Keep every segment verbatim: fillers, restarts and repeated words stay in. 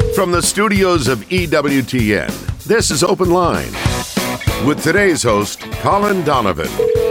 From the studios of E W T N, this is Open Line with today's host, Colin Donovan.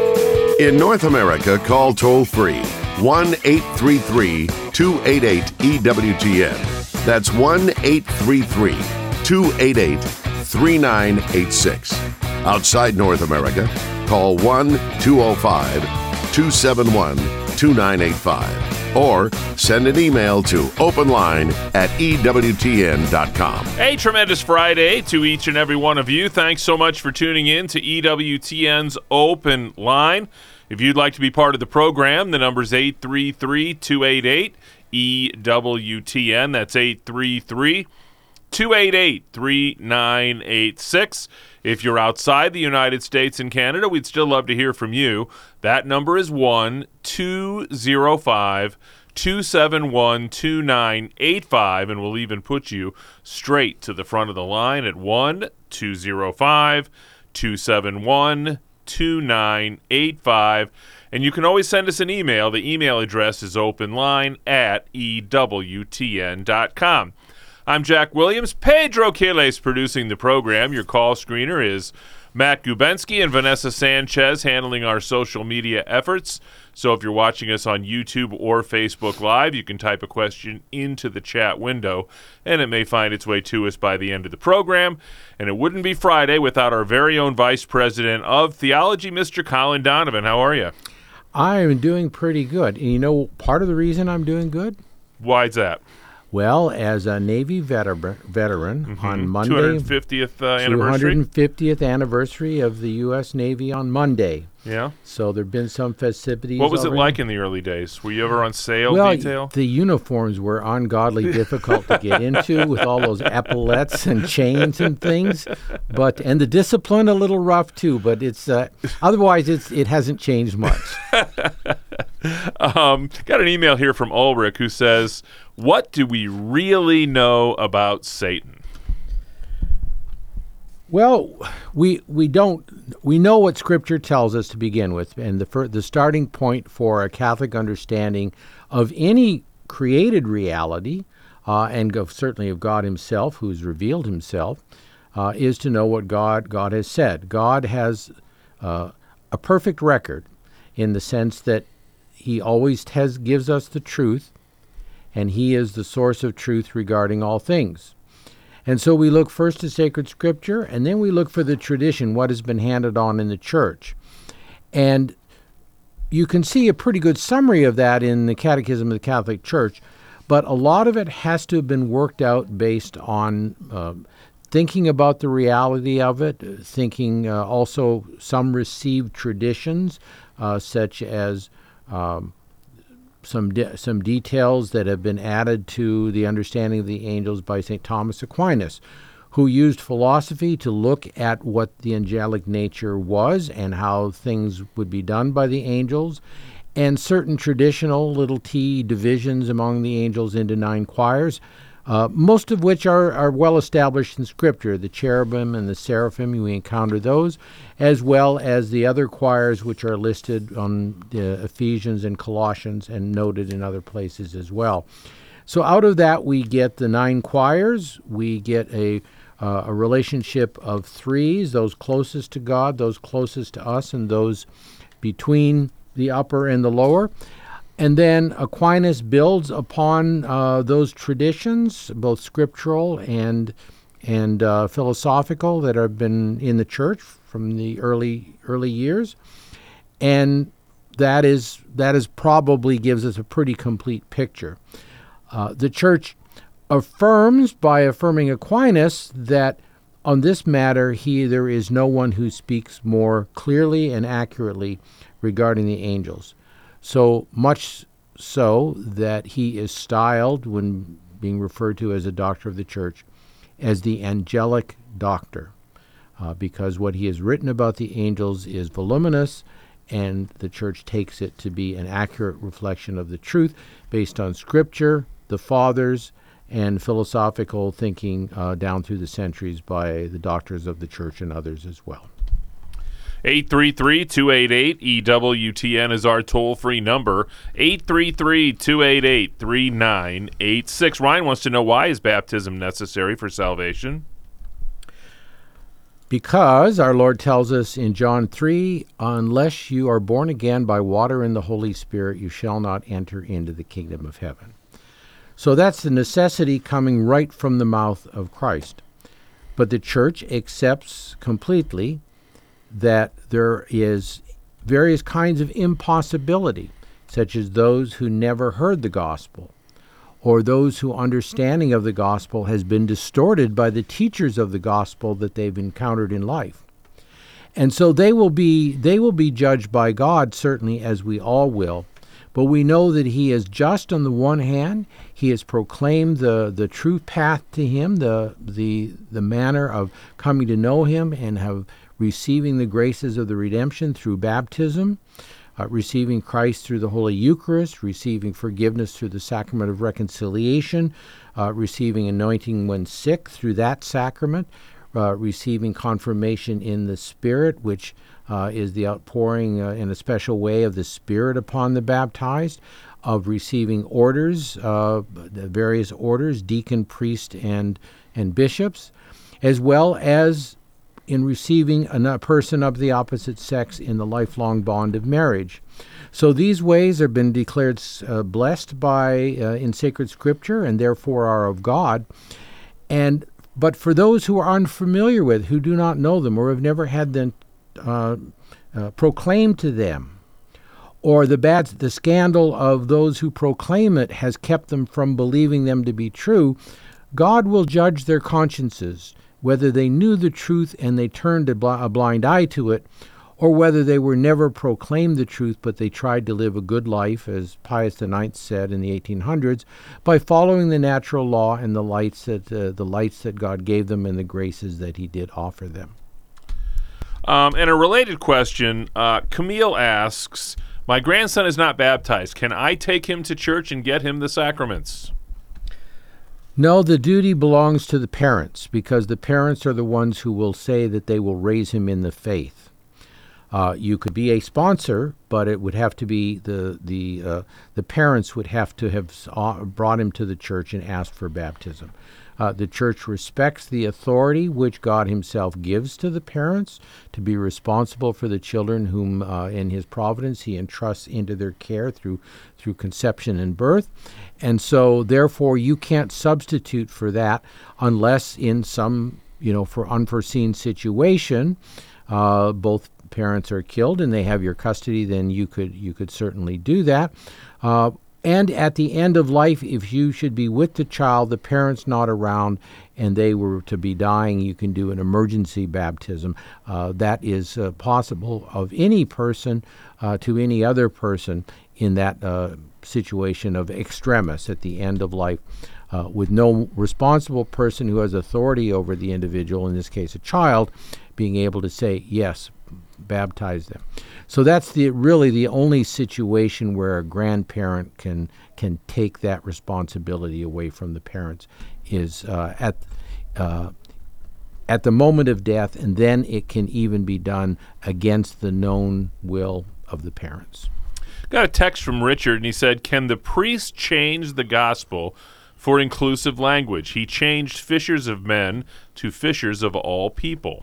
In North America, call toll-free one eight three three, two eight eight, E W T N. That's one eight three three, two eight eight, three nine eight six. Outside North America, call one two oh five, two seven one, two nine eight five. Or send an email to openline at E W T N dot com. A tremendous Friday to each and every one of you. Thanks so much for tuning in to E W T N's Open Line. If you'd like to be part of the program, the number's eight three three, two eight eight, E W T N. That's eight three three, two eight eight, three nine eight six. If you're outside the United States and Canada, we'd still love to hear from you. That number is one two oh five, two seven one, two nine eight five, and we'll even put you straight to the front of the line at one two oh five, two seven one, two nine eight five. And you can always send us an email. The email address is openline at E W T N dot com. I'm Jack Williams. Pedro Quiles producing the program. Your call screener is Matt Gubensky and Vanessa Sanchez handling our social media efforts. So if you're watching us on YouTube or Facebook Live, you can type a question into the chat window, and it may find its way to us by the end of the program. And it wouldn't be Friday without our very own Vice President of Theology, Mister Colin Donovan. How are you? I'm doing pretty good. And you know, part of the reason I'm doing good? Why's that? Well, as a Navy veteran, veteran mm-hmm. on Monday, two hundred fiftieth uh, anniversary? two hundred fiftieth anniversary of the U S Navy on Monday. Yeah. So there have been some festivities. What was already. it like in the early days? Were you ever on sale well, detail? The uniforms were ungodly difficult to get into with all those epaulets and chains and things. But and the discipline a little rough too, but it's uh, otherwise it's it hasn't changed much. um, got an email here from Ulrich who says, "What do we really know about Satan?" Well, we we don't we know what Scripture tells us to begin with, and the fir- the starting point for a Catholic understanding of any created reality, uh, and of, certainly of God Himself, who's revealed Himself, uh, is to know what God God has said. God has uh, a perfect record, in the sense that He always has gives us the truth, and He is the source of truth regarding all things. And so we look first to sacred Scripture, and then we look for the tradition, what has been handed on in the church. And you can see a pretty good summary of that in the Catechism of the Catholic Church, but a lot of it has to have been worked out based on uh, thinking about the reality of it, thinking uh, also some received traditions, uh, such as um, Some de- some details that have been added to the understanding of the angels by Saint Thomas Aquinas, who used philosophy to look at what the angelic nature was and how things would be done by the angels, and certain traditional little t divisions among the angels into nine choirs, uh, most of which are, are well established in Scripture. The cherubim and the seraphim, we encounter those, as well as the other choirs which are listed on the Ephesians and Colossians and noted in other places as well. So out of that we get the nine choirs, we get a, uh, a relationship of threes, those closest to God, those closest to us, and those between the upper and the lower. And then Aquinas builds upon uh, those traditions, both scriptural and and uh, philosophical, that have been in the church from the early early years, and that is that is probably gives us a pretty complete picture. Uh, the church affirms, by affirming Aquinas, that on this matter he there is no one who speaks more clearly and accurately regarding the angels. So much so that he is styled, when being referred to as a doctor of the church, as the angelic doctor, uh, because what he has written about the angels is voluminous, and the church takes it to be an accurate reflection of the truth based on Scripture, the Fathers, and philosophical thinking uh, down through the centuries by the doctors of the church and others as well. eight three three, two eight eight, E W T N is our toll-free number, eight three three, two eight eight, three nine eight six. Ryan wants to know, why is baptism necessary for salvation? Because our Lord tells us in John three, unless you are born again by water and the Holy Spirit, you shall not enter into the kingdom of heaven. So that's the necessity coming right from the mouth of Christ. But the church accepts completely that there is various kinds of impossibility, such as those who never heard the gospel, or those whose understanding of the gospel has been distorted by the teachers of the gospel that they've encountered in life. And so they will be they will be judged by God, certainly, as we all will. But we know that he is just on the one hand. He has proclaimed the, the true path to him, the, the, the manner of coming to know him and have receiving the graces of the redemption through baptism, uh, receiving Christ through the Holy Eucharist, receiving forgiveness through the sacrament of reconciliation, uh, receiving anointing when sick through that sacrament, uh, receiving confirmation in the Spirit, which uh, is the outpouring uh, in a special way of the Spirit upon the baptized, of receiving orders, uh, the various orders, deacon, priest, and, and bishops, as well as in receiving a person of the opposite sex in the lifelong bond of marriage. So these ways have been declared uh, blessed by uh, in sacred scripture and therefore are of God. And but for those who are unfamiliar with, who do not know them or have never had them uh, uh, proclaimed to them, or the bad the scandal of those who proclaim it has kept them from believing them to be true, God will judge their consciences, whether they knew the truth and they turned a, bl- a blind eye to it, or whether they were never proclaimed the truth, but they tried to live a good life, as Pius the Ninth said in the eighteen hundreds, by following the natural law and the lights that uh, the lights that God gave them and the graces that he did offer them. Um, and a related question, uh, Camille asks, my grandson is not baptized. Can I take him to church and get him the sacraments? No, the duty belongs to the parents, because the parents are the ones who will say that they will raise him in the faith. Uh, you could be a sponsor, but it would have to be the the uh, the parents would have to have brought him to the church and asked for baptism. Uh, the church respects the authority which God himself gives to the parents to be responsible for the children whom, uh, in his providence, he entrusts into their care through through conception and birth. And so, therefore, you can't substitute for that unless in some, you know, for unforeseen situation, uh, both parents are killed and they have your custody, then you could you could certainly do that. Uh, And at the end of life, if you should be with the child, the parent's not around, and they were to be dying, you can do an emergency baptism. Uh, that is uh, possible of any person uh, to any other person in that uh, situation of extremis at the end of life, uh, with no responsible person who has authority over the individual, in this case a child, being able to say, yes, baptize them. So that's the really the only situation where a grandparent can can take that responsibility away from the parents is uh, at uh, at the moment of death, and then it can even be done against the known will of the parents. Got a text from Richard, and he said, can the priest change the gospel for inclusive language? He changed fishers of men to fishers of all people.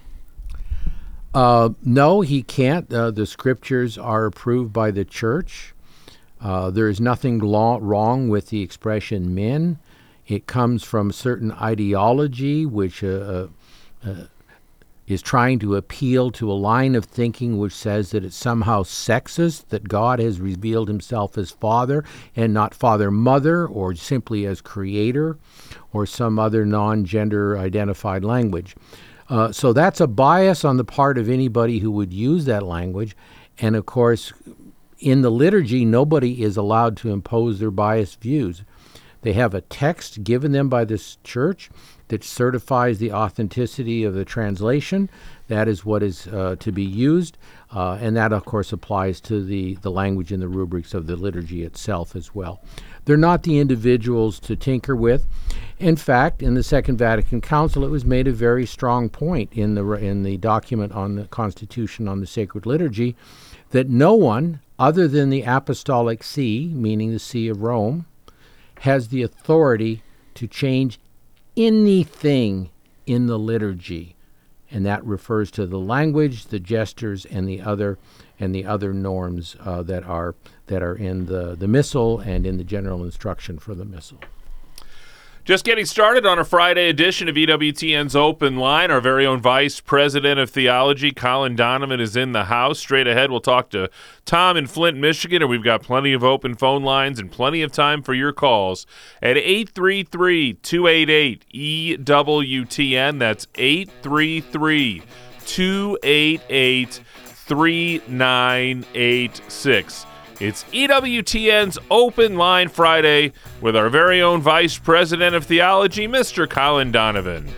Uh, no, he can't. Uh, the scriptures are approved by the church. Uh, there is nothing law- wrong with the expression men. It comes from a certain ideology which uh, uh, is trying to appeal to a line of thinking which says that it's somehow sexist, that God has revealed himself as Father and not Father, Mother, or simply as Creator, or some other non-gender identified language. Uh, so that's a bias on the part of anybody who would use that language. And of course, in the liturgy, nobody is allowed to impose their biased views. They have a text given them by this church that certifies the authenticity of the translation. That is what is uh, to be used. Uh, and that, of course, applies to the, the language and the rubrics of the liturgy itself as well. They're not the individuals to tinker with. In fact, in the Second Vatican Council, it was made a very strong point in the in the document on the Constitution on the Sacred Liturgy that no one other than the Apostolic See, meaning the See of Rome, has the authority to change anything in the liturgy. And that refers to the language, the gestures, and the other and the other norms uh, that are that are in the, the Missal and in the general instruction for the Missal. Just getting started on a Friday edition of E W T N's Open Line. Our very own Vice President of Theology, Colin Donovan, is in the house. Straight ahead, we'll talk to Tom in Flint, Michigan, and we've got plenty of open phone lines and plenty of time for your calls at eight three three, two eight eight, E W T N. That's eight three three, two eight eight, three nine eight six. It's E W T N's Open Line Friday with our very own Vice President of Theology, Mister Colin Donovan.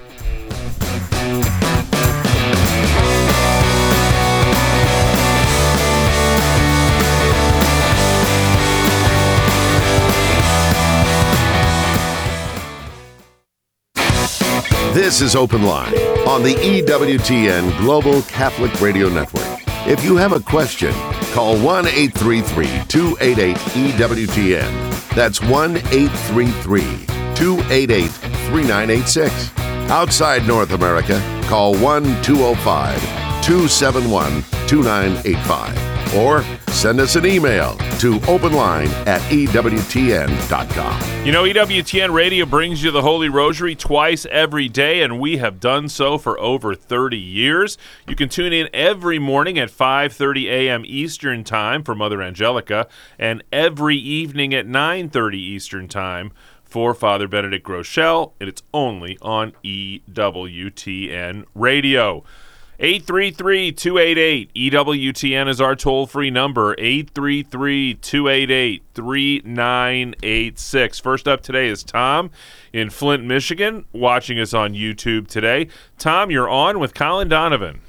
This is Open Line on the E W T N Global Catholic Radio Network. If you have a question, call one eight three three, two eight eight, E W T N. That's one eight three three, two eight eight, three nine eight six. Outside North America, call one two zero five, two seven one, two nine eight five. Or send us an email to openline at E W T N dot com. You know, E W T N Radio brings you the Holy Rosary twice every day, and we have done so for over thirty years. You can tune in every morning at five thirty a.m. Eastern Time for Mother Angelica, and every evening at nine thirty Eastern Time for Father Benedict Groeschel, and it's only on E W T N Radio. eight three three, two eight eight, E W T N is our toll-free number, eight three three, two eight eight, three nine eight six. First up today is Tom in Flint, Michigan, watching us on YouTube today. Tom, you're on with Colin Donovan.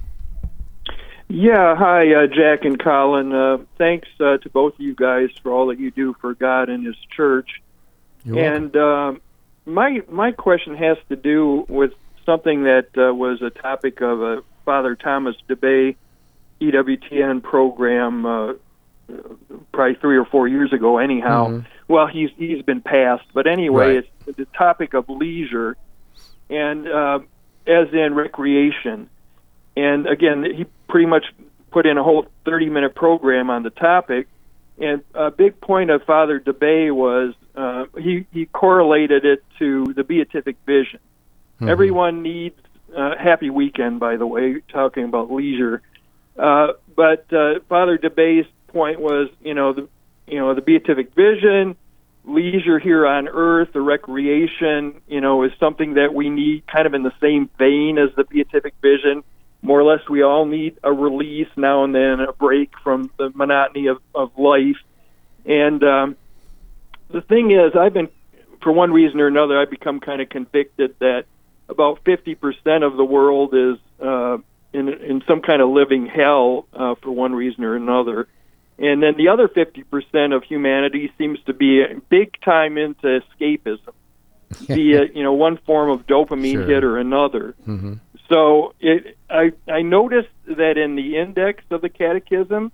Yeah, hi, uh, Jack and Colin. Uh, thanks uh, to both of you guys for all that you do for God and His church. You're and uh, my my question has to do with something that uh, was a topic of a Father Thomas DeBay E W T N program uh, probably three or four years ago anyhow. Mm-hmm. Well, he's he's been passed. But anyway, right. It's the topic of leisure, and uh, as in recreation. And again, he pretty much put in a whole thirty-minute program on the topic. And a big point of Father DeBay was uh, he, he correlated it to the beatific vision. Mm-hmm. Everyone needs a uh, happy weekend, by the way, talking about leisure. Uh, but uh, Father DeBay's point was, you know, the you know the beatific vision, leisure here on earth, the recreation, you know, is something that we need kind of in the same vein as the beatific vision. More or less, we all need a release now and then, a break from the monotony of, of life. And um, the thing is, I've been, for one reason or another, I've become kind of convicted that about fifty percent of the world is uh, in in some kind of living hell uh, for one reason or another. And then the other fifty percent of humanity seems to be big time into escapism, be it, you know, one form of dopamine Sure. hit or another. Mm-hmm. So it, I, I noticed that in the index of the catechism,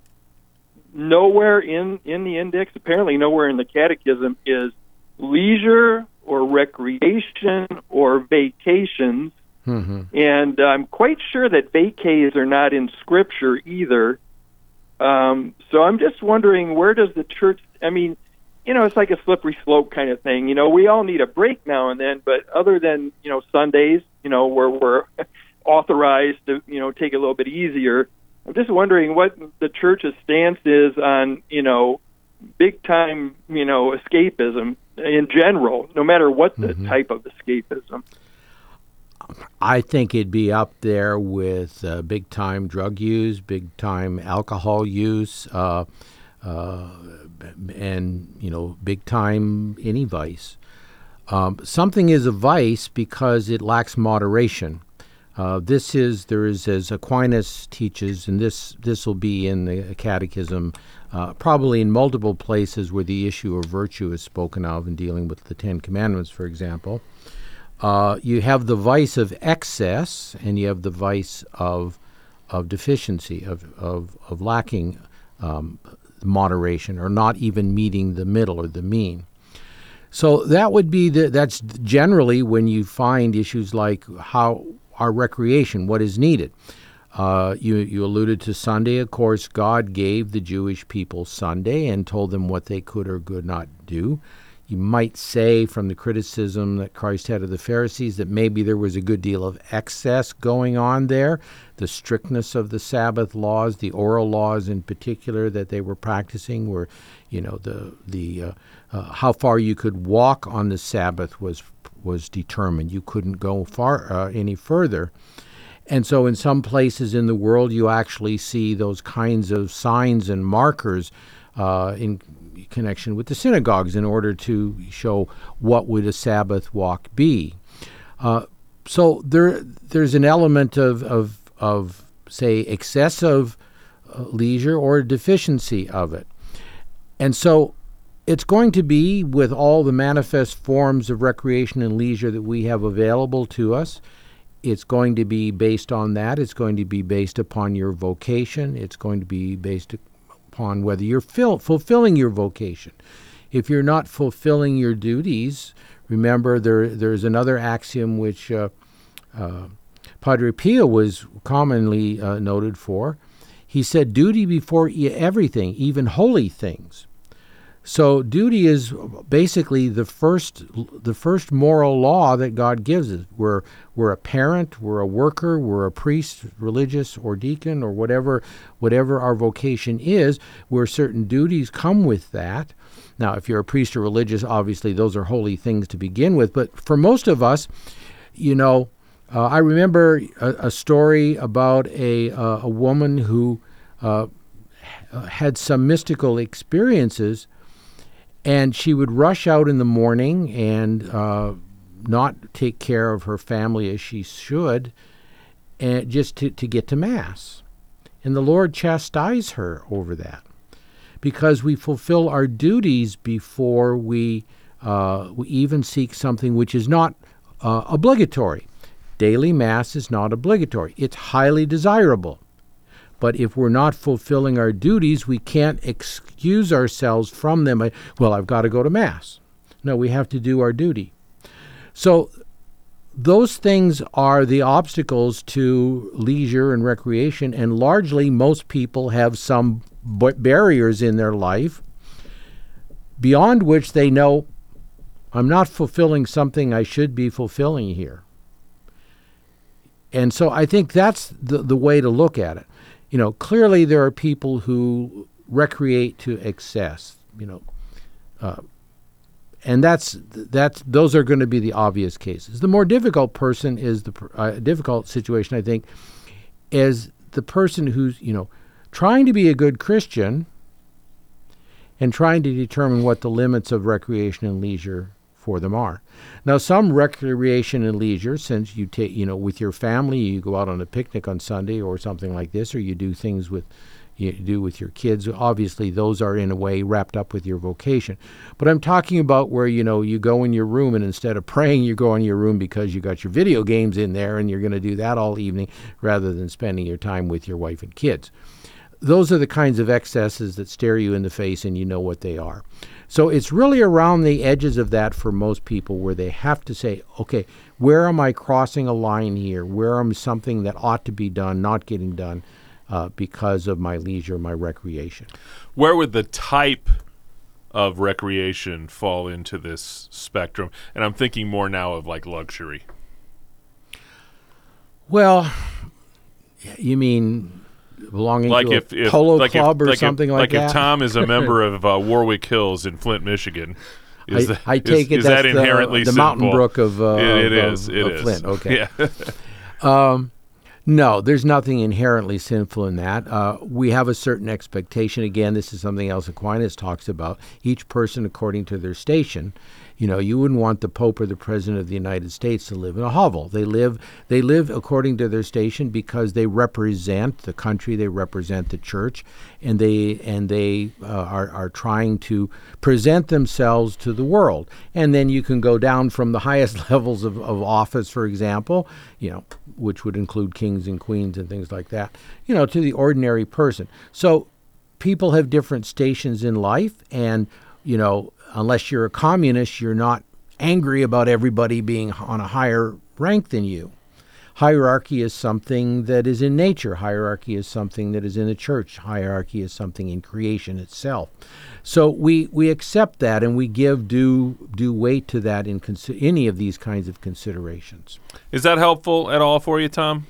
nowhere in, in the index, apparently nowhere in the catechism, is leisure or recreation or vacations. Mm-hmm. And I'm quite sure that vacays are not in Scripture either. Um, so I'm just wondering, where does the church, I mean, you know, it's like a slippery slope kind of thing. You know, we all need a break now and then, but other than, you know, Sundays, you know, where we're authorized to, you know, take it a little bit easier, I'm just wondering what the church's stance is on, you know, big-time, you know, escapism in general, no matter what the mm-hmm. type of escapism. I think it'd be up there with uh, big-time drug use, big-time alcohol use, uh, uh, and, you know, big-time any vice. Um, something is a vice because it lacks moderation. Uh, this is, there is, as Aquinas teaches, and this this will be in the Catechism, uh, probably in multiple places where the issue of virtue is spoken of in dealing with the Ten Commandments, for example. Uh, you have the vice of excess, and you have the vice of of deficiency, of of, of lacking um, moderation, or not even meeting the middle or the mean. So that would be the, that's generally when you find issues like how our recreation, what is needed. Uh, you, you alluded to Sunday. Of course, God gave the Jewish people Sunday and told them what they could or could not do. You might say from the criticism that Christ had of the Pharisees that maybe there was a good deal of excess going on there. The strictness of the Sabbath laws, the oral laws in particular that they were practicing were, you know, the the uh, uh, how far you could walk on the Sabbath was was determined. You couldn't go far uh, any further. And so in some places in the world, you actually see those kinds of signs and markers uh, in connection with the synagogues in order to show what would a Sabbath walk be. Uh, so there, there's an element of, of, of say, excessive uh, leisure or deficiency of it. And so it's going to be with all the manifest forms of recreation and leisure that we have available to us. It's going to be based on that. It's going to be based upon your vocation. It's going to be based upon whether you're fil- fulfilling your vocation. If you're not fulfilling your duties, remember there there's another axiom which uh, uh, Padre Pio was commonly uh, noted for. He said, duty before e- everything, even holy things. So duty is basically the first the first moral law that God gives us. We're we're a parent, we're a worker, we're a priest, religious, or deacon, or whatever whatever our vocation is, where certain duties come with that. Now, if you're a priest or religious, obviously those are holy things to begin with. But for most of us, you know, uh, I remember a, a story about a uh, a woman who uh, had some mystical experiences. And she would rush out in the morning and uh, not take care of her family as she should, and just to, to get to Mass. And the Lord chastised her over that, because we fulfill our duties before we, uh, we even seek something which is not uh, obligatory. Daily Mass is not obligatory. It's highly desirable. But if we're not fulfilling our duties, we can't excuse ourselves from them. Well, I've got to go to Mass. No, we have to do our duty. So those things are the obstacles to leisure and recreation, and largely most people have some barriers in their life beyond which they know, I'm not fulfilling something I should be fulfilling here. And so I think that's the, the way to look at it. You know, clearly there are people who recreate to excess, you know, uh, and that's that's those are going to be the obvious cases. The more difficult person is the uh, difficult situation, I think, is the person who's, you know, trying to be a good Christian and trying to determine what the limits of recreation and leisure for them are. Now, some recreation and leisure, since you take, you know, with your family, you go out on a picnic on Sunday or something like this, or you do things with, you do with your kids. Obviously, those are in a way wrapped up with your vocation. But I'm talking about where, you know, you go in your room and instead of praying, you go in your room because you got your video games in there and you're going to do that all evening rather than spending your time with your wife and kids. Those are the kinds of excesses that stare you in the face and you know what they are. So it's really around the edges of that for most people where they have to say, okay, where am I crossing a line here? Where am something that ought to be done not getting done uh, because of my leisure, my recreation? Where would the type of recreation fall into this spectrum? And I'm thinking more now of like luxury. Well, you mean belonging like to if, a if, polo like club if, or like something if, like, like that? Like if Tom is a member of uh, Warwick Hills in Flint, Michigan, is I, that, I take is, it is that's that inherently the, the sinful? Mountain Brook of, uh, it, it of, is, of, it of is. Flint. Okay. Yeah. um, no, there's nothing inherently sinful in that. Uh, we have a certain expectation. Again, this is something else Aquinas talks about. Each person according to their station. You know, you wouldn't want the Pope or the President of the United States to live in a hovel. They live they live according to their station because they represent the country, they represent the church, and they and they uh, are are trying to present themselves to the world. And then you can go down from the highest levels of, of office, for example, you know, which would include kings and queens and things like that, you know, to the ordinary person. So people have different stations in life, and you know, unless you're a communist, you're not angry about everybody being on a higher rank than you. Hierarchy is something that is in nature. Hierarchy is something that is in the church. Hierarchy is something in creation itself. So we, we accept that, and we give due due weight to that in consi- any of these kinds of considerations. Is that helpful at all for you, Tom?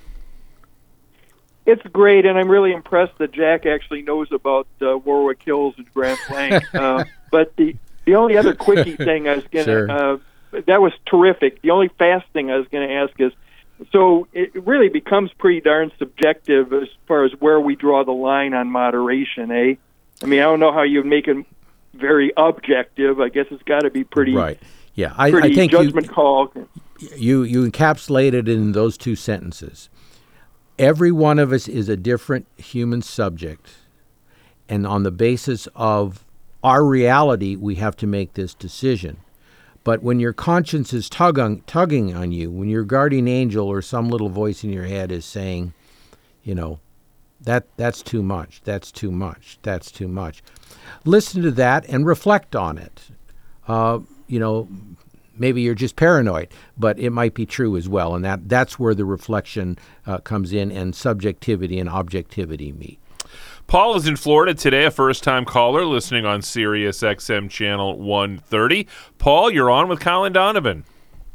It's great, and I'm really impressed that Jack actually knows about uh, Warwick Hills and Grand Plank. uh, but the the only other quickie thing I was going to, Sure. uh, that was terrific. The only fast thing I was going to ask is, so it really becomes pretty darn subjective as far as where we draw the line on moderation, eh? I mean, I don't know how you make it very objective. I guess it's got to be pretty, Right. Yeah, I, pretty I think judgment you, call. you you encapsulated in those two sentences. Every one of us is a different human subject, and on the basis of our reality, we have to make this decision. But when your conscience is tug on, tugging on you, when your guardian angel or some little voice in your head is saying, you know, that that's too much, that's too much, that's too much, listen to that and reflect on it. Uh, you know, maybe you're just paranoid, but it might be true as well, and that that's where the reflection uh, comes in, and subjectivity and objectivity meet. Paul is in Florida today, a first-time caller listening on Sirius X M Channel one thirty. Paul, you're on with Colin Donovan.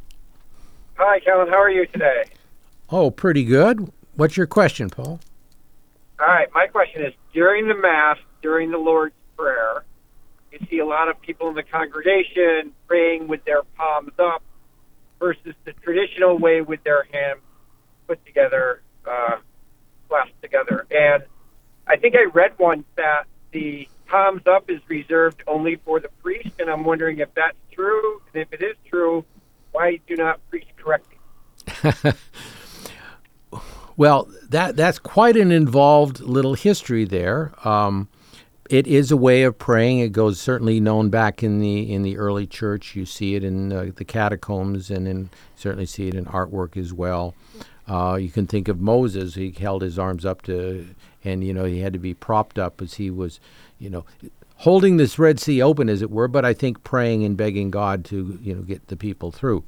Hi, Colin. How are you today? Oh, pretty good. What's your question, Paul? All right. My question is, during the Mass, during the Lord's Prayer, you see a lot of people in the congregation praying with their palms up versus the traditional way with their hands put together, uh, clasped together. And I think I read once that the palms up is reserved only for the priest, and I'm wondering if that's true. And if it is true, why do not priests correct it? Well, that that's quite an involved little history there. Um, it is a way of praying. It goes certainly known back in the in the early church. You see it in uh, the catacombs, and in, certainly see it in artwork as well. Uh, you can think of Moses. He held his arms up to, and you know he had to be propped up as he was, you know, holding this Red Sea open, as it were. But I think praying and begging God to, you know, get the people through.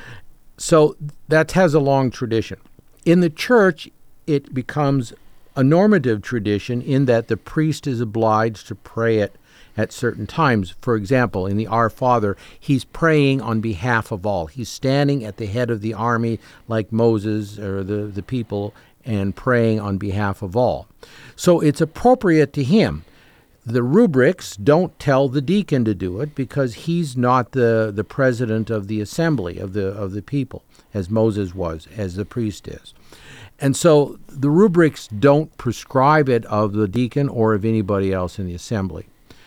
So that has a long tradition. In the church, it becomes a normative tradition in that the priest is obliged to pray it at certain times. For example, in the Our Father, he's praying on behalf of all. He's standing at the head of the army like Moses or the, the people and praying on behalf of all. So it's appropriate to him. The rubrics don't tell the deacon to do it because he's not the, the president of the assembly of the of the people, as Moses was, as the priest is. And so the rubrics don't prescribe it of the deacon or of anybody else in the assembly.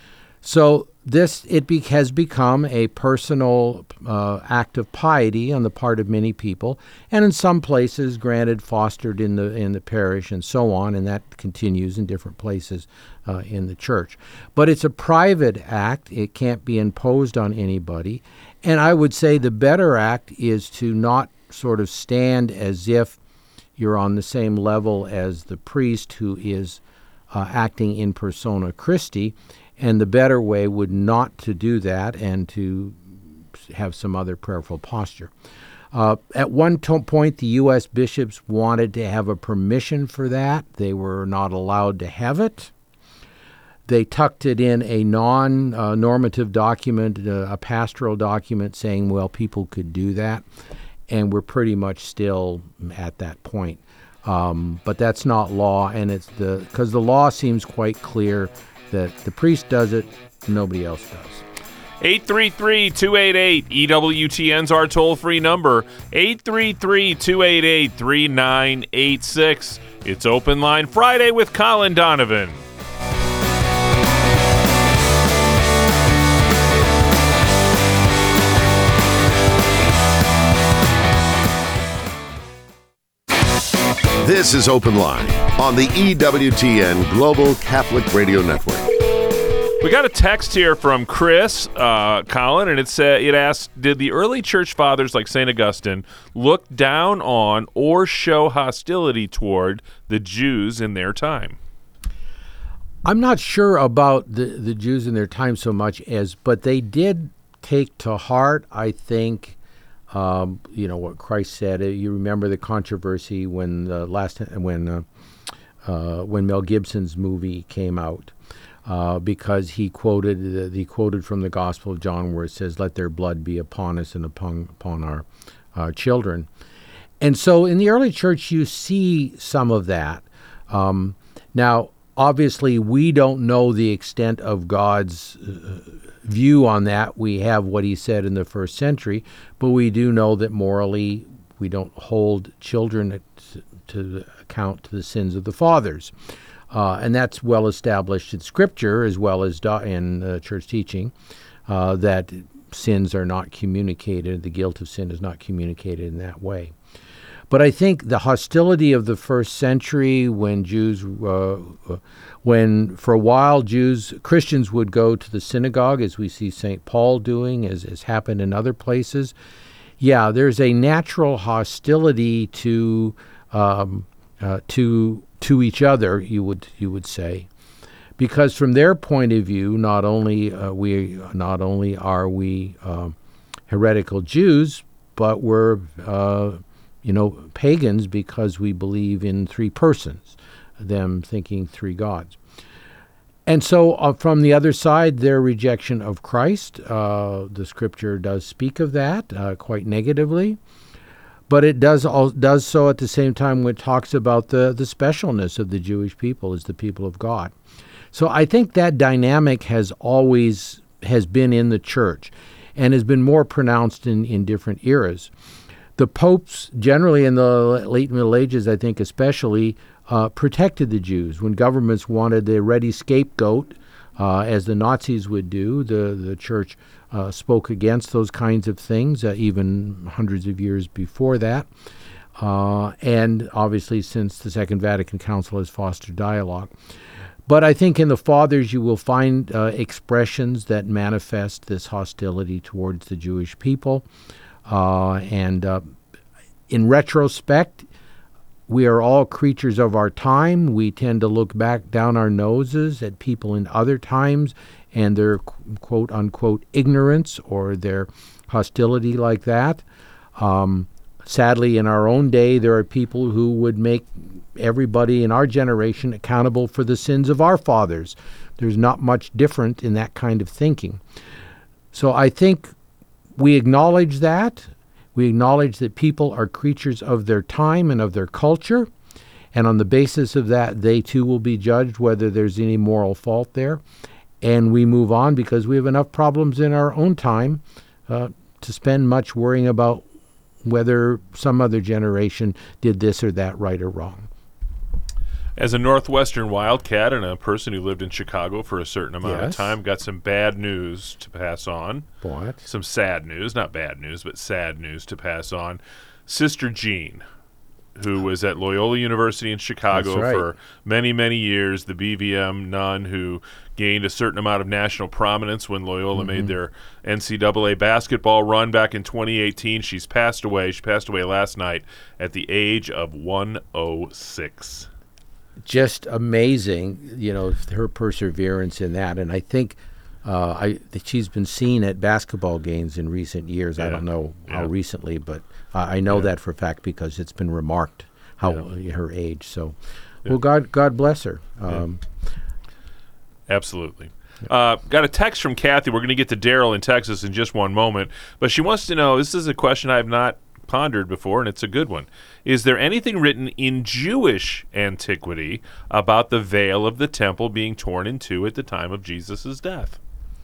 So this it be, has become a personal uh, act of piety on the part of many people, and in some places, granted, fostered in the in the parish and so on, and that continues in different places uh, in the church. But it's a private act; it can't be imposed on anybody. And I would say the better act is to not sort of stand as if you're on the same level as the priest who is uh, acting in persona Christi. And the better way would not to do that and to have some other prayerful posture. Uh, at one to- point, the U S bishops wanted to have a permission for that. They were not allowed to have it. They tucked it in a non-normative uh, document, uh, a pastoral document saying, well, people could do that. And we're pretty much still at that point. Um, but that's not law, and it's the because the law seems quite clear that the priest does it, nobody else does. eight three three, two eight eight, E W T N's our toll-free number, eight three three, two eight eight, three nine eight six. It's Open Line Friday with Colin Donovan. This is Open Line on the E W T N Global Catholic Radio Network. We got a text here from Chris, uh, Colin, and it said it asked, did the early church fathers like Saint Augustine look down on or show hostility toward the Jews in their time? I'm not sure about the, the Jews in their time so much as, but they did take to heart, I think, um, you know, what Christ said. You remember the controversy when the last when uh, uh, when Mel Gibson's movie came out. Uh, because he quoted uh, he quoted from the Gospel of John where it says, "Let their blood be upon us and upon upon our uh, children." And so, in the early church, you see some of that. Um, now, obviously, we don't know the extent of God's uh, view on that. We have what He said in the first century, but we do know that morally, we don't hold children to account to the sins of the fathers. Uh, and that's well established in Scripture as well as do- in uh, church teaching, uh, that sins are not communicated, the guilt of sin is not communicated in that way. But I think the hostility of the first century, when Jews, uh, when for a while Jews, Christians would go to the synagogue, as we see Saint Paul doing, as has happened in other places. Yeah, there's a natural hostility to um, uh, to to each other, you would you would say, because from their point of view, not only uh, we not only are we uh, heretical Jews, but we're uh, you know pagans because we believe in three persons, them thinking three gods. And so uh, from the other side, their rejection of Christ, uh, the Scripture does speak of that uh, quite negatively. But it does all, does so at the same time when it talks about the, the specialness of the Jewish people as the people of God. So I think that dynamic has always has been in the church and has been more pronounced in, in different eras. The popes, generally in the late Middle Ages, I think especially, uh, protected the Jews. When governments wanted a ready scapegoat, uh, as the Nazis would do, the, the church Uh, spoke against those kinds of things, uh, even hundreds of years before that. Uh, and obviously, since the Second Vatican Council has fostered dialogue. But I think in the Fathers, you will find uh, expressions that manifest this hostility towards the Jewish people. Uh, and uh, in retrospect, we are all creatures of our time. We tend to look back down our noses at people in other times and their quote-unquote ignorance or their hostility like that. Um, sadly, in our own day, there are people who would make everybody in our generation accountable for the sins of our fathers. There's not much different in that kind of thinking. So I think we acknowledge that. We acknowledge that people are creatures of their time and of their culture, and on the basis of that, they too will be judged whether there's any moral fault there. And we move on because we have enough problems in our own time uh, to spend much worrying about whether some other generation did this or that right or wrong. As a Northwestern Wildcat and a person who lived in Chicago for a certain amount Yes. of time, got some bad news to pass on. What? Some sad news, not bad news, but sad news to pass on. Sister Jean, who was at Loyola University in Chicago That's right. for many, many years, the B V M nun who gained a certain amount of national prominence when Loyola Mm-hmm. made their N C double A basketball run back in twenty eighteen. She's passed away. She passed away last night at the age of one oh six. Just amazing, you know, her perseverance in that. And I think uh, I that she's been seen at basketball games in recent years. I Yeah. don't know how Yeah. recently, but uh, I know Yeah. that for a fact because it's been remarked how her age. So, well, God, God bless her. Um, Absolutely. Uh, got a text from Kathy. We're going to get to Daryl in Texas in just one moment. But she wants to know, this is a question I have not pondered before, and it's a good one. Is there anything written in Jewish antiquity about the veil of the temple being torn in two at the time of Jesus' death?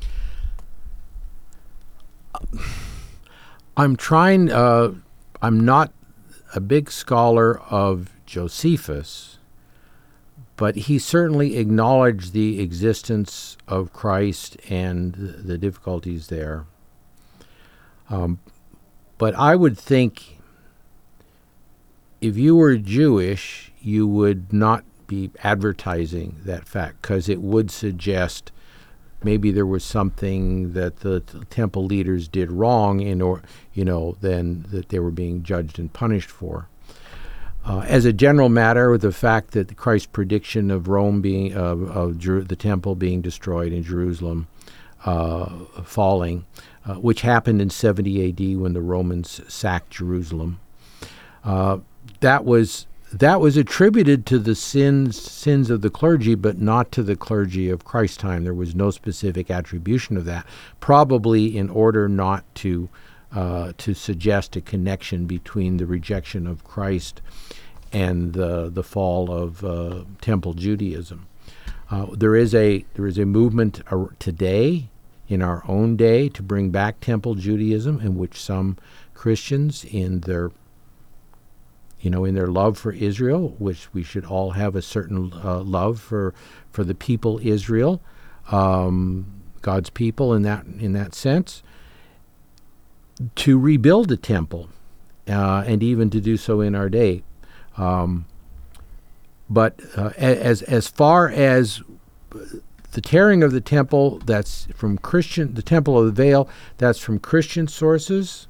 I'm trying, uh, I'm not a big scholar of Josephus, but he certainly acknowledged the existence of Christ and the difficulties there. Um, but I would think if you were Jewish, you would not be advertising that fact, because it would suggest maybe there was something that the t- temple leaders did wrong, in or you know, then that they were being judged and punished for. Uh, as a general matter, the fact that Christ's prediction of Rome being of, of Jer- the temple being destroyed in Jerusalem uh, falling, uh, which happened in seventy A D when the Romans sacked Jerusalem, uh, that was. That was attributed to the sins sins of the clergy, but not to the clergy of Christ's time. There was no specific attribution of that, probably in order not to uh, to suggest a connection between the rejection of Christ and the the fall of uh, Temple Judaism. Uh, there is a there is a movement uh, today, in our own day, to bring back Temple Judaism, in which some Christians, in their you know, in their love for Israel, which we should all have a certain uh, love for for the people Israel, um, God's people in that in that sense, to rebuild the temple, uh, and even to do so in our day. Um, but uh, as as far as the tearing of the temple, that's from Christian, the Temple of the Veil, that's from Christian sources,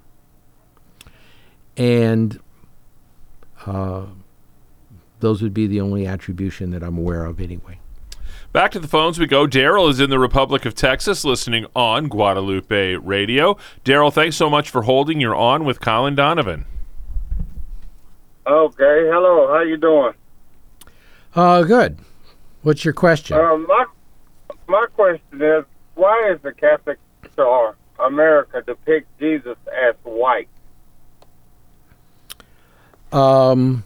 and Uh, those would be the only attribution that I'm aware of anyway. Back to the phones we go. Daryl is in the Republic of Texas listening on Guadalupe Radio. Daryl, thanks so much for holding. You're on with Colin Donovan. Okay, hello. How you doing? Uh, good. What's your question? Uh, my, my question is, why is the Catholic Church or America depict Jesus as white? Um,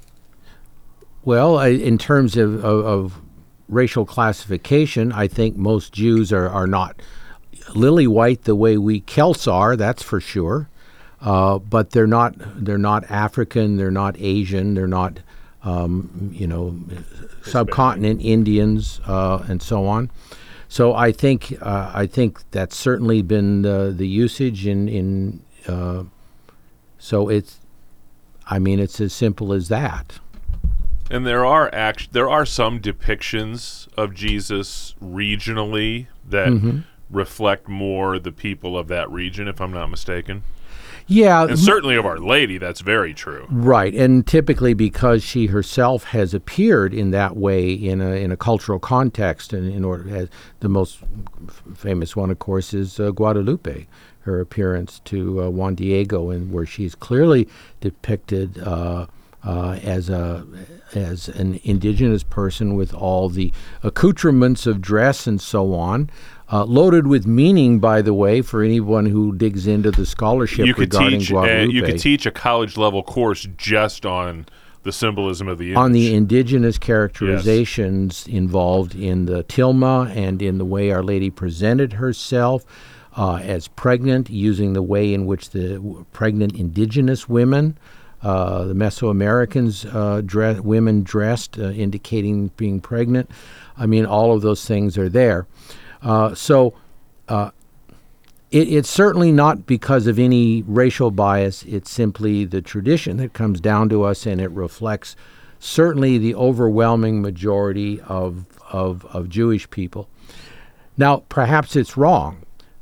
well, I, in terms of, of, of racial classification, I think most Jews are, are not lily white the way we Celts are, that's for sure. Uh, but they're not they're not African, they're not Asian, they're not um, you know subcontinent Indians uh, and so on. So I think uh, I think that's certainly been the, the usage in in uh, so it's. I mean, it's as simple as that. And there are act- there are some depictions of Jesus regionally that mm-hmm. reflect more the people of that region, if I'm not mistaken. Yeah. And certainly of Our Lady, that's very true. Right, and typically because she herself has appeared in that way in a in a cultural context, and in order, as the most f- famous one, of course, is uh, Guadalupe. Her appearance to uh, Juan Diego, and where she's clearly depicted uh, uh, as a as an indigenous person with all the accoutrements of dress and so on, uh, loaded with meaning, by the way, for anyone who digs into the scholarship you could regarding teach, Guadalupe. Uh, you could teach a college level course just on the symbolism of the image. On the indigenous characterizations yes. involved in the tilma and in the way Our Lady presented herself. Uh, as pregnant, using the way in which the w- pregnant indigenous women, uh, the Mesoamericans, uh, dress, women dressed, uh, indicating being pregnant. I mean, all of those things are there. Uh, so uh, it, it's certainly not because of any racial bias. It's simply the tradition that comes down to us, and it reflects certainly the overwhelming majority of, of, of Jewish people. Now, perhaps it's wrong.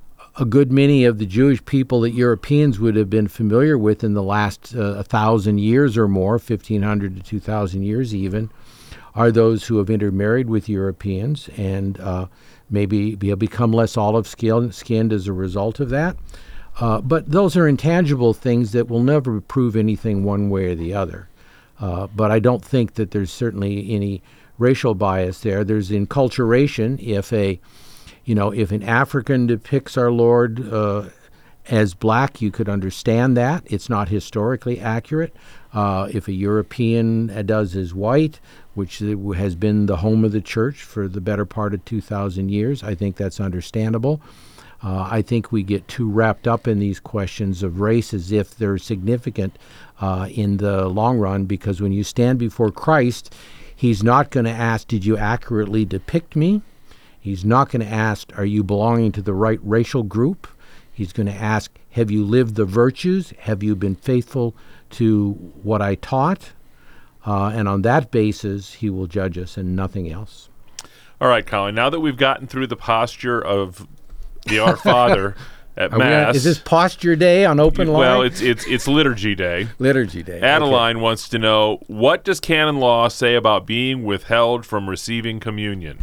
A good many of the Jewish people that Europeans would have been familiar with in the last uh, thousand years or more, fifteen hundred to two thousand years even, are those who have intermarried with Europeans and uh, maybe be, become less olive-skinned as a result of that. Uh, but those are intangible things that will never prove anything one way or the other. Uh, but I don't think that there's certainly any racial bias there. There's enculturation. If a You know, if an African depicts our Lord uh, as black, you could understand that. It's not historically accurate. Uh, if a European does as white, which has been the home of the church for the better part of two thousand years, I think that's understandable. Uh, I think we get too wrapped up in these questions of race as if they're significant uh, in the long run, because when you stand before Christ, he's not going to ask, did you accurately depict me? He's not going to ask, are you belonging to the right racial group? He's going to ask, have you lived the virtues? Have you been faithful to what I taught? uh, and on that basis, he will judge us and nothing else. All right, Colin, now that we've gotten through the posture of the Our Father at Are we on- Mass. is this posture day on Open Line? Well, it's it's it's liturgy day. Liturgy day. Adeline Okay. wants to know, what does canon law say about being withheld from receiving communion?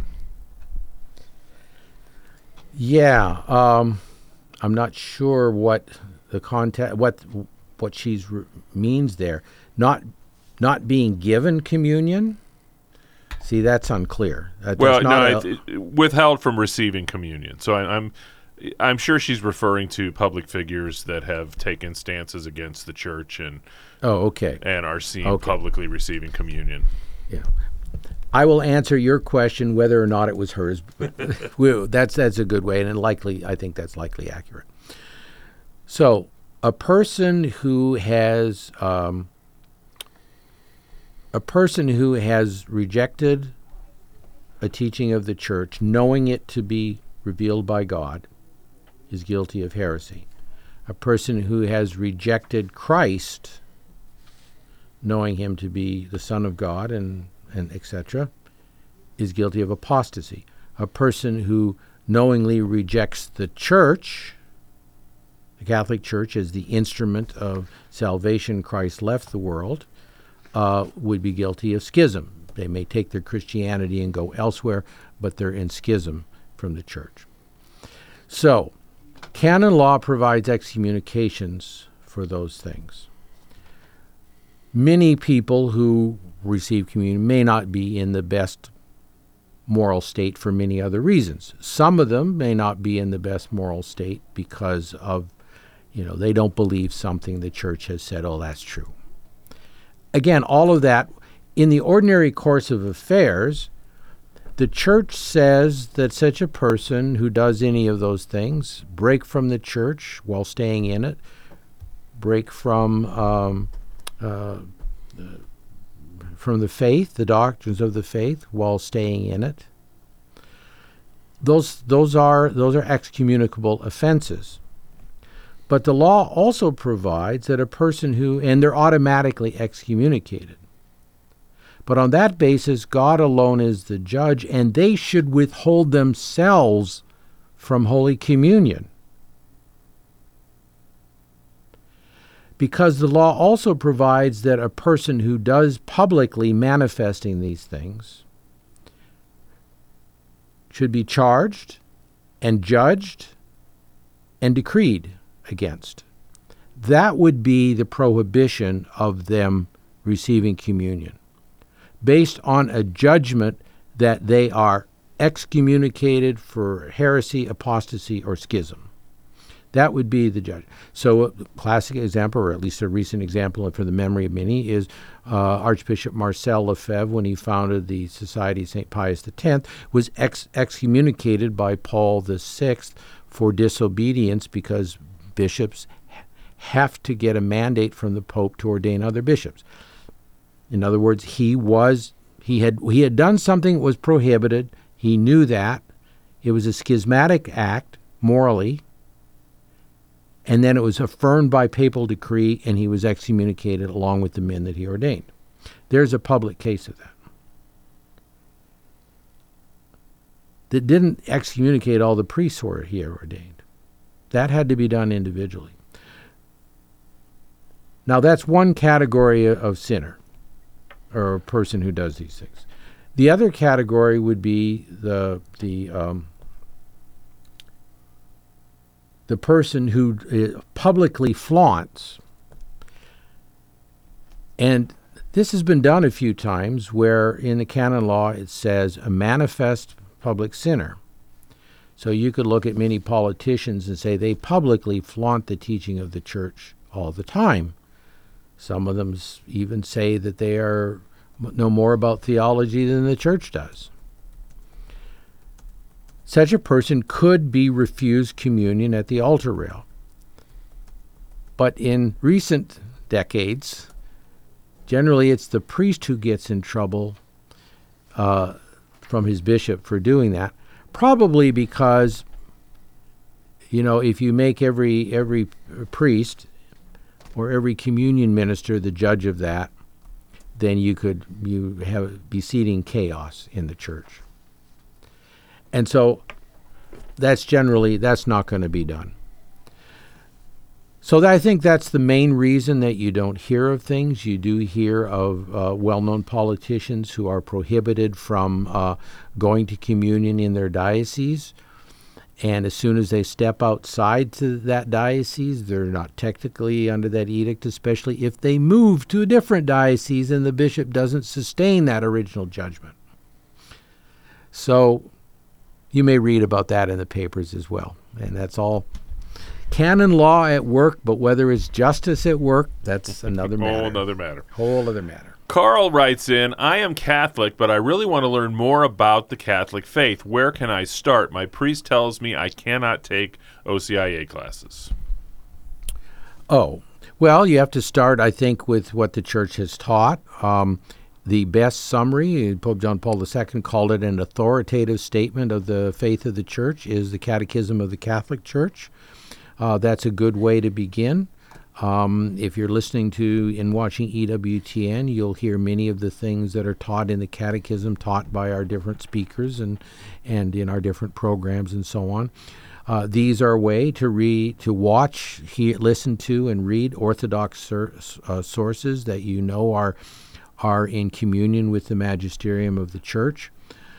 Yeah, um, I'm not sure what the context, what what she's re- means there. Not not being given communion. See, that's unclear. That, Well, that's not no, a- it, it, withheld from receiving communion. So I, I'm I'm sure she's referring to public figures that have taken stances against the church and oh, okay. and are seen Okay. publicly receiving communion. Yeah. I will answer your question whether or not it was hers. Well, that's that's a good way, and likely, I think that's likely accurate. So, a person who has um, a person who has rejected a teaching of the church, knowing it to be revealed by God, is guilty of heresy. A person who has rejected Christ, knowing him to be the Son of God and and et cetera, is guilty of apostasy. A person who knowingly rejects the church, the Catholic Church, as the instrument of salvation Christ left the world, uh, would be guilty of schism. They may take their Christianity and go elsewhere, but they're in schism from the church. So, canon law provides excommunications for those things. Many people who receive communion may not be in the best moral state for many other reasons. Some of them may not be in the best moral state because of, you know, they don't believe something the church has said, oh, that's true. Again, all of that, in the ordinary course of affairs, the church says that such a person who does any of those things, break from the church while staying in it, break from um, uh, from the faith, the doctrines of the faith, while staying in it. Those those are those are excommunicable offenses. But the law also provides that a person who, and they're automatically excommunicated. But on that basis, God alone is the judge, and they should withhold themselves from Holy Communion. Because the law also provides that a person who does publicly manifesting these things should be charged and judged and decreed against. That would be the prohibition of them receiving communion, based on a judgment that they are excommunicated for heresy, apostasy, or schism. That would be the judge. So a classic example, or at least a recent example for the memory of many, is uh, Archbishop Marcel Lefebvre, when he founded the Society of Saint Pius the Tenth, was ex- excommunicated by Paul the Sixth for disobedience, because bishops have to get a mandate from the Pope to ordain other bishops. In other words, he was he had he had done something that was prohibited. He knew that. It was a schismatic act morally. And then it was affirmed by papal decree, and he was excommunicated along with the men that he ordained. There's a public case of that. That didn't excommunicate all the priests who he ordained. That had to be done individually. Now, that's one category of sinner, or a person who does these things. The other category would be the the um, the person who uh, publicly flaunts. And this has been done a few times, where in the canon law it says a manifest public sinner. So you could look at many politicians and say they publicly flaunt the teaching of the church all the time. Some of them s- even say that they are know more about theology than the church does. Such a person could be refused communion at the altar rail. But in recent decades, generally it's the priest who gets in trouble uh, from his bishop for doing that, probably because, you know, if you make every every priest or every communion minister the judge of that, then you could you have be seeding chaos in the church. And so that's generally, that's not going to be done. So I think that's the main reason that you don't hear of things. You do hear of uh, well-known politicians who are prohibited from uh, going to communion in their diocese. And as soon as they step outside to that diocese, they're not technically under that edict, especially if they move to a different diocese and the bishop doesn't sustain that original judgment. So you may read about that in the papers as well. And that's all canon law at work, but whether it's justice at work, that's another matter. Whole another matter. Whole other matter. Carl writes in, I am Catholic, but I really want to learn more about the Catholic faith. Where can I start? My priest tells me I cannot take O C I A classes. Oh, well, you have to start, I think, with what the church has taught. Um, the best summary, Pope John Paul the Second called it an authoritative statement of the faith of the church, is the Catechism of the Catholic Church. Uh, that's a good way to begin. Um, if you're listening to and watching E W T N, you'll hear many of the things that are taught in the Catechism, taught by our different speakers and and in our different programs and so on. Uh, these are a way to read, to watch, hear, listen to, and read Orthodox sur- uh, sources that you know are are in communion with the magisterium of the Church.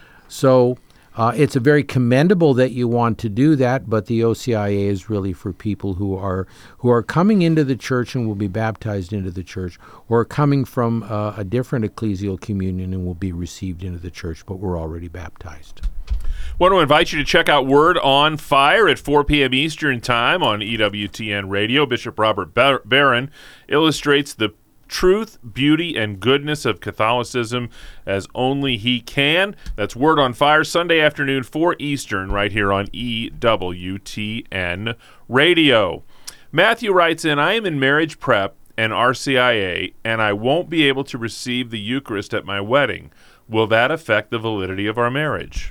So Uh, it's a very commendable that you want to do that, but the O C I A is really for people who are who are coming into the church and will be baptized into the church, or coming from uh, a different ecclesial communion and will be received into the church, but were already baptized. Want to invite you to check out Word on Fire at four p.m. Eastern Time on E W T N Radio. Bishop Robert Bar- Barron illustrates the truth, beauty, and goodness of Catholicism as only he can. That's Word on Fire, Sunday afternoon, four Eastern, right here on E W T N Radio. Matthew writes in, I am in marriage prep and R C I A, and I won't be able to receive the Eucharist at my wedding. Will that affect the validity of our marriage?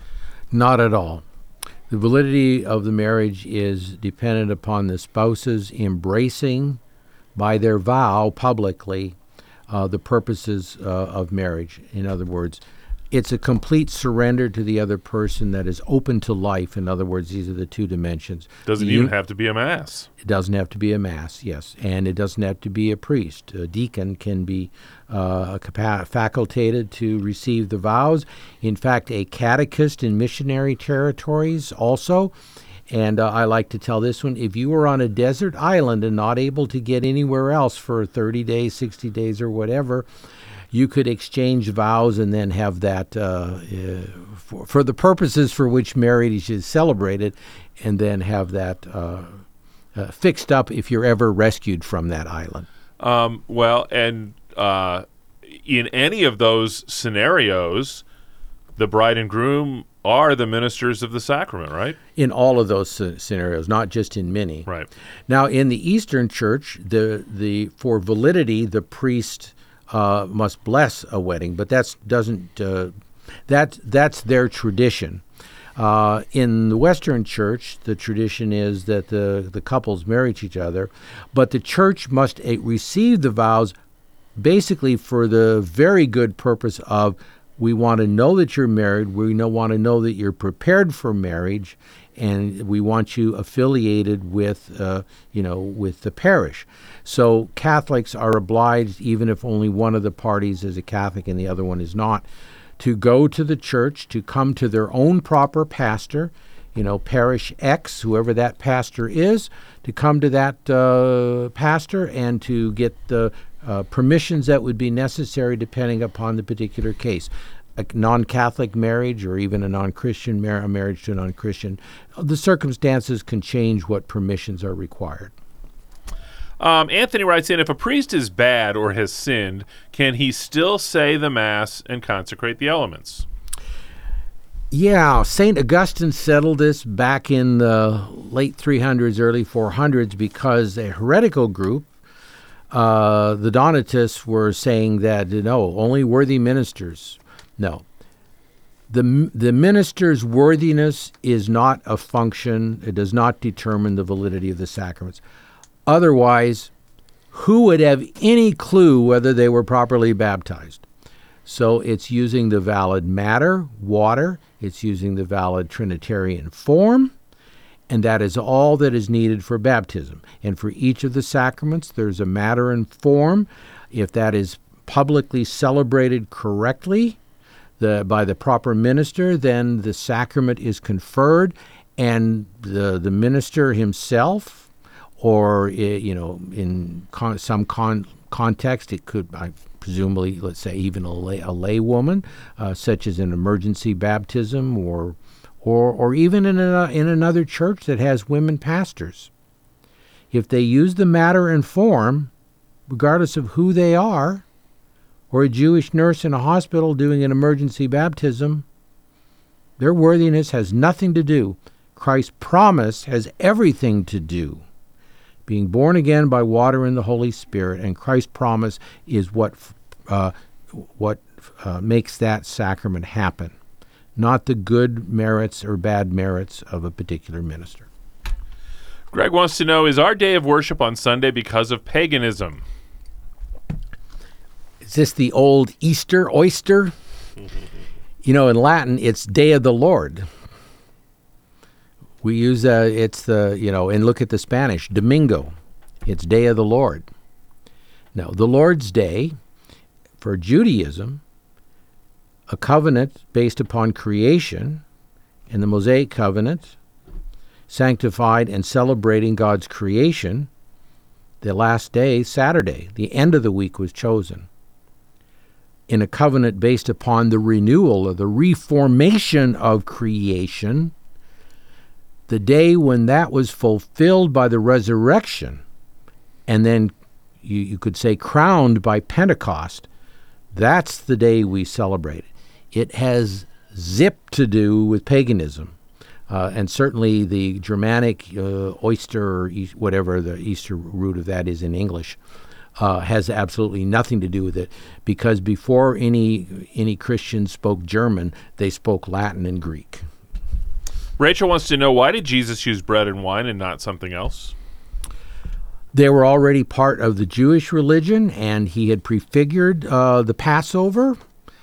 Not at all. The validity of the marriage is dependent upon the spouses embracing by their vow publicly uh, the purposes uh, of marriage. In other words, it's a complete surrender to the other person that is open to life. In other words, these are the two dimensions. Doesn't the even un- have to be a mass. It doesn't have to be a mass, yes. And it doesn't have to be a priest. A deacon can be uh, capa- facultated to receive the vows. In fact, a catechist in missionary territories also. And uh, I like to tell this one, if you were on a desert island and not able to get anywhere else for thirty days, sixty days, or whatever, you could exchange vows and then have that uh, uh, for, for the purposes for which marriage is celebrated, and then have that uh, uh, fixed up if you're ever rescued from that island. Um, well, and uh, in any of those scenarios, the bride and groom are the ministers of the sacrament, right? In all of those scenarios, not just in many. Right. Now, in the Eastern Church, the the for validity, the priest uh, must bless a wedding, but that's doesn't uh, that that's their tradition. Uh, in the Western Church, the tradition is that the the couples marry each other, but the church must uh, receive the vows, basically for the very good purpose of, we want to know that you're married. We know, want to know that you're prepared for marriage, and we want you affiliated with, uh, you know, with the parish. So Catholics are obliged, even if only one of the parties is a Catholic and the other one is not, to go to the church, to come to their own proper pastor, you know, parish X, whoever that pastor is, to come to that uh, pastor and to get the Uh, permissions that would be necessary depending upon the particular case. A non-Catholic marriage or even a non-Christian mar- a marriage to a non-Christian, the circumstances can change what permissions are required. Um, Anthony writes in, if a priest is bad or has sinned, can he still say the Mass and consecrate the elements? Yeah, Saint Augustine settled this back in the late three hundreds, early four hundreds, because a heretical group, Uh, the Donatists, were saying that, no, only worthy ministers. No. The, the minister's worthiness is not a function. It does not determine the validity of the sacraments. Otherwise, who would have any clue whether they were properly baptized? So it's using the valid matter, water, it's using the valid Trinitarian form, and that is all that is needed for baptism. And for each of the sacraments, there's a matter and form. If that is publicly celebrated correctly the, by the proper minister, then the sacrament is conferred, and the, the minister himself, or, you know, in con- some con- context, it could, I presumably, let's say, even a lay, a lay woman, uh, such as an emergency baptism, or or or even in a, in another church that has women pastors. If they use the matter and form, regardless of who they are, or a Jewish nurse in a hospital doing an emergency baptism, their worthiness has nothing to do. Christ's promise has everything to do. Being born again by water and the Holy Spirit, and Christ's promise is what uh, what uh, makes that sacrament happen, not the good merits or bad merits of a particular minister. Greg wants to know, is our day of worship on Sunday because of paganism? Is this the old Easter oyster? You know, in Latin, it's Day of the Lord. We use, uh, it's the, you know, and look at the Spanish, Domingo. It's Day of the Lord. Now, the Lord's Day, for Judaism, a covenant based upon creation, and the Mosaic covenant, sanctified and celebrating God's creation, the last day, Saturday, the end of the week was chosen. In a covenant based upon the renewal or the reformation of creation, the day when that was fulfilled by the resurrection, and then you, you could say crowned by Pentecost, that's the day we celebrate. It has zip to do with paganism. Uh, and certainly the Germanic uh, oyster, or e- whatever the Easter root of that is in English, uh, has absolutely nothing to do with it, because before any any Christians spoke German, they spoke Latin and Greek. Rachel wants to know, why did Jesus use bread and wine and not something else? They were already part of the Jewish religion, and he had prefigured uh, the Passover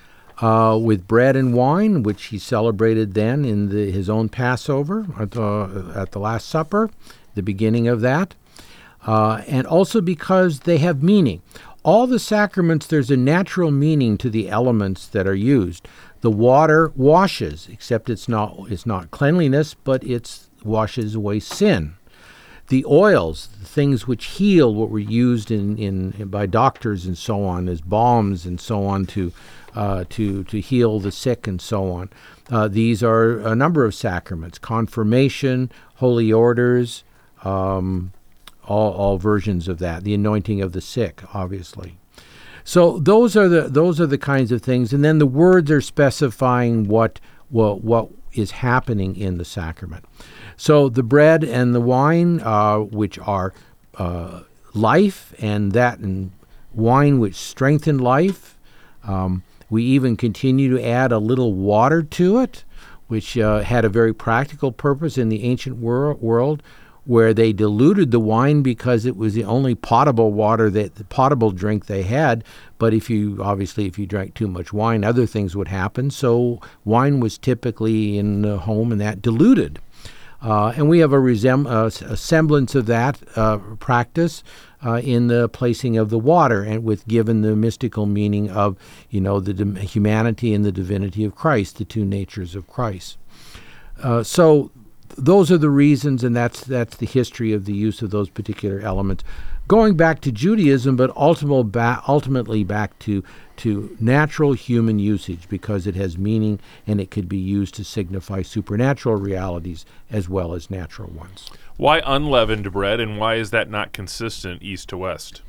uh, with bread and wine, which he celebrated then in the, his own Passover at the, at the Last Supper, the beginning of that. Uh, and also because they have meaning. All the sacraments, there's a natural meaning to the elements that are used. The water washes, except it's not it's not cleanliness, but it washes away sin. The oils, the things which heal, what were used in, in, in by doctors and so on, as balms and so on to uh, to to heal the sick and so on. Uh, these are a number of sacraments: confirmation, holy orders, um, all all versions of that. The anointing of the sick, obviously. So those are the those are the kinds of things, and then the words are specifying what what what is happening in the sacrament. So the bread and the wine, uh, which are uh, life, and that and wine which strengthen life. Um, we even continue to add a little water to it, which uh, had a very practical purpose in the ancient wor- world. Where they diluted the wine because it was the only potable water, that the potable drink they had. But if you, obviously, if you drank too much wine, other things would happen. So wine was typically in the home, and that diluted. Uh, and we have a, resem- uh, a semblance of that uh, practice uh, in the placing of the water, and with given the mystical meaning of, you know, the dim- humanity and the divinity of Christ, the two natures of Christ. Uh, so those are the reasons, and that's that's the history of the use of those particular elements, going back to Judaism, but ultimately back, ultimately back to to natural human usage, because it has meaning and it could be used to signify supernatural realities as well as natural ones. Why unleavened bread, and why is that not consistent east to west?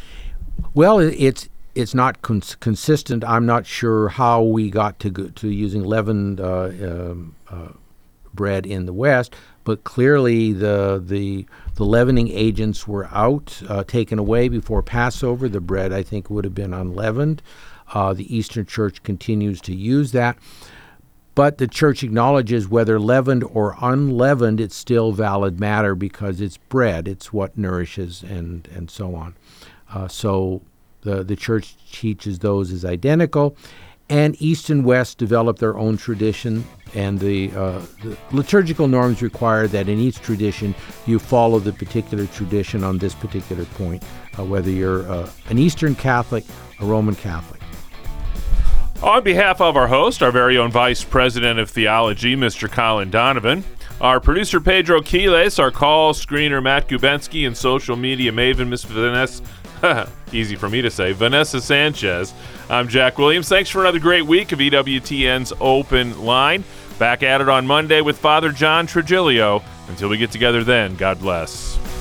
Well, it's it's not cons- consistent. I'm not sure how we got to go, to using leavened uh, um, uh, bread in the West, but clearly the the the leavening agents were out, uh, taken away before Passover. The bread, I think, would have been unleavened. Uh, the Eastern Church continues to use that. but the church acknowledges whether leavened or unleavened, it's still valid matter because it's bread. It's what nourishes and, and so on. Uh, so the, the church teaches those as identical. And East and West develop their own tradition, and the, uh, the liturgical norms require that in each tradition you follow the particular tradition on this particular point, uh, whether you're uh, an Eastern Catholic, a Roman Catholic. On behalf of our host, our very own Vice President of Theology, Mister Colin Donovan, our producer Pedro Quiles, our call screener Matt Gubensky, and social media maven Miss Vanessa, easy for me to say, Vanessa Sanchez. I'm Jack Williams. Thanks for another great week of E W T N's Open Line. Back at it on Monday with Father John Trigilio. Until we get together then, God bless.